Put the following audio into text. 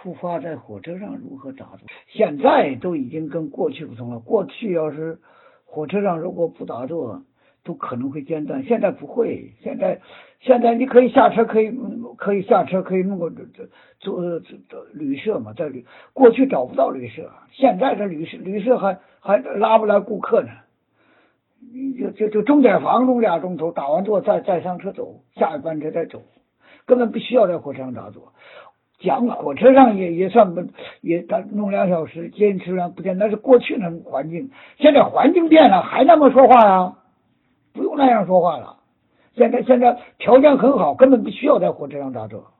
出发在火车上如何打坐？现在都已经跟过去不同了。过去要是火车上如果不打坐，都可能会间断。现在不会，现在你可以下车，可以下车，可以弄个做旅社嘛，在过去找不到旅社，现在这旅社还拉不来顾客呢。就钟点房钟2钟头，打完坐再上车走，下一班车再走，根本不需要在火车上打坐。讲火车上也算不也弄2小时，坚持不见，那是过去那种环境。现在环境变了，还那么说话呀？不用那样说话了。现在条件很好，根本不需要在火车上打坐。